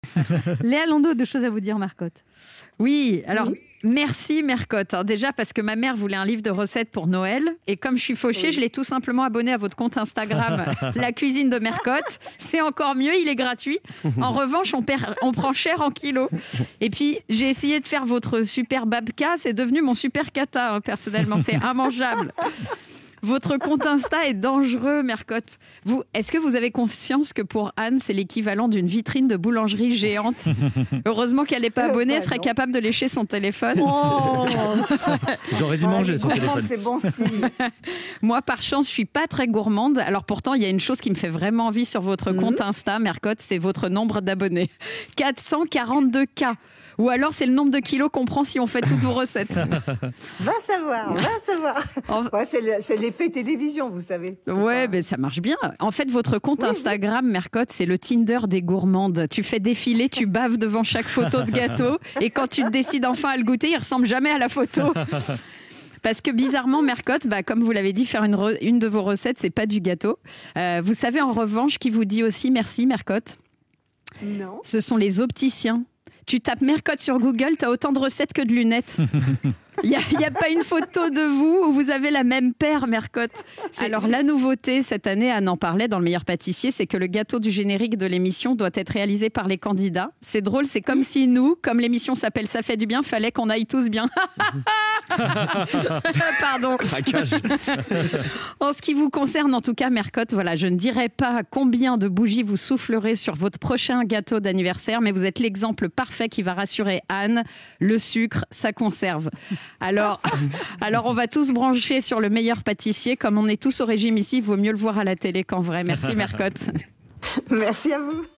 Léa Landau, deux choses à vous dire, Marcotte. Oui, alors merci Mercotte. Déjà parce que ma mère voulait un livre de recettes pour Noël et comme je suis fauchée, je l'ai tout simplement abonné à votre compte Instagram, La Cuisine de Mercotte. C'est encore mieux, il est gratuit. En revanche, on prend cher en kilos. Et puis, j'ai essayé de faire votre super babka, c'est devenu mon super kata, personnellement. C'est immangeable. Votre compte Insta est dangereux, Mercotte. Est-ce que vous avez conscience que pour Anne, c'est l'équivalent d'une vitrine de boulangerie géante? Heureusement qu'elle n'est pas abonnée, elle serait capable de lécher son téléphone. Oh J'aurais dû manger son téléphone. C'est bon signe. Moi, par chance, je suis pas très gourmande. Alors pourtant, il y a une chose qui me fait vraiment envie sur votre compte Insta, Mercotte, c'est votre nombre d'abonnés. 442K. Ou alors, c'est le nombre de kilos qu'on prend si on fait toutes vos recettes. Va savoir. Ouais, c'est l'effet télévision, vous savez. Ouais, mais ça marche bien. En fait, votre compte Instagram, Mercotte, c'est le Tinder des gourmandes. Tu fais défiler, tu baves devant chaque photo de gâteau. Et quand tu décides enfin à le goûter, il ressemble jamais à la photo. Parce que bizarrement, Mercotte, comme vous l'avez dit, faire une de vos recettes, c'est pas du gâteau. Vous savez, en revanche, qui vous dit aussi merci, Mercotte? Non. Ce sont les opticiens. Tu tapes Mercotte sur Google, tu as autant de recettes que de lunettes. Il n'y a pas une photo de vous où vous avez la même paire, Mercotte. Alors, la nouveauté cette année, Anne en parlait dans Le Meilleur Pâtissier, c'est que le gâteau du générique de l'émission doit être réalisé par les candidats. C'est drôle, c'est comme si nous, comme l'émission s'appelle Ça fait du bien, fallait qu'on aille tous bien. Pardon. En ce qui vous concerne, en tout cas, Mercotte, voilà, je ne dirai pas combien de bougies vous soufflerez sur votre prochain gâteau d'anniversaire, mais vous êtes l'exemple parfait qui va rassurer Anne. Le sucre, ça conserve. Alors, on va tous brancher sur Le Meilleur Pâtissier. Comme on est tous au régime ici, il vaut mieux le voir à la télé qu'en vrai. Merci, Mercotte. Merci à vous.